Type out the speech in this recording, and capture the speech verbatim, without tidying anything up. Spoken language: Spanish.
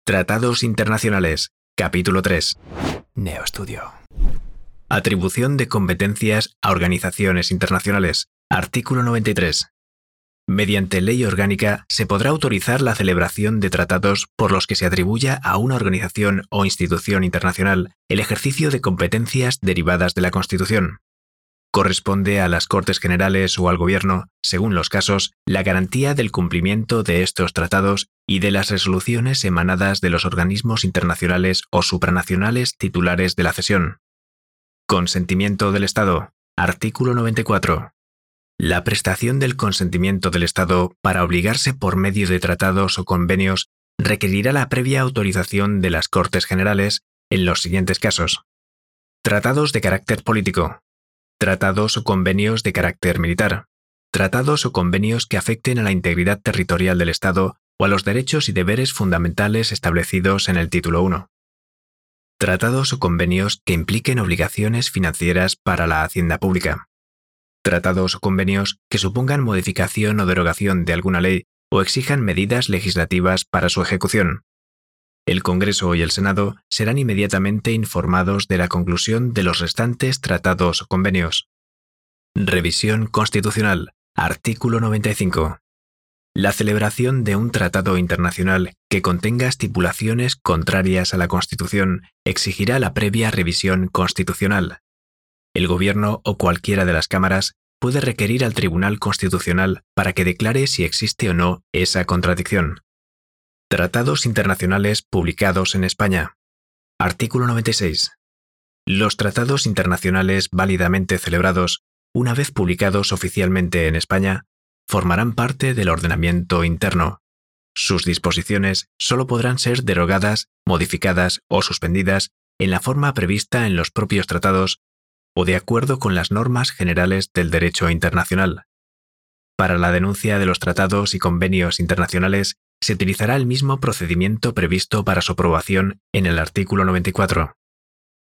Tratados internacionales. Capítulo tres. NeoStudio. Atribución de competencias a organizaciones internacionales. Artículo noventa y tres. Mediante ley orgánica se podrá autorizar la celebración de tratados por los que se atribuya a una organización o institución internacional el ejercicio de competencias derivadas de la Constitución. Corresponde a las Cortes Generales o al Gobierno, según los casos, la garantía del cumplimiento de estos tratados y de las resoluciones emanadas de los organismos internacionales o supranacionales titulares de la cesión. Consentimiento del Estado. Artículo noventa y cuatro. La prestación del consentimiento del Estado para obligarse por medio de tratados o convenios requerirá la previa autorización de las Cortes Generales en los siguientes casos. Tratados de carácter político. Tratados o convenios de carácter militar. Tratados o convenios que afecten a la integridad territorial del Estado o a los derechos y deberes fundamentales establecidos en el Título primero. Tratados o convenios que impliquen obligaciones financieras para la hacienda pública. Tratados o convenios que supongan modificación o derogación de alguna ley o exijan medidas legislativas para su ejecución. El Congreso y el Senado serán inmediatamente informados de la conclusión de los restantes tratados o convenios. Revisión constitucional. Artículo noventa y cinco. La celebración de un tratado internacional que contenga estipulaciones contrarias a la Constitución exigirá la previa revisión constitucional. El Gobierno o cualquiera de las cámaras puede requerir al Tribunal Constitucional para que declare si existe o no esa contradicción. Tratados internacionales publicados en España. Artículo noventa y seis. Los tratados internacionales válidamente celebrados, una vez publicados oficialmente en España, formarán parte del ordenamiento interno. Sus disposiciones solo podrán ser derogadas, modificadas o suspendidas en la forma prevista en los propios tratados o de acuerdo con las normas generales del derecho internacional. Para la denuncia de los tratados y convenios internacionales se utilizará el mismo procedimiento previsto para su aprobación en el artículo noventa y cuatro.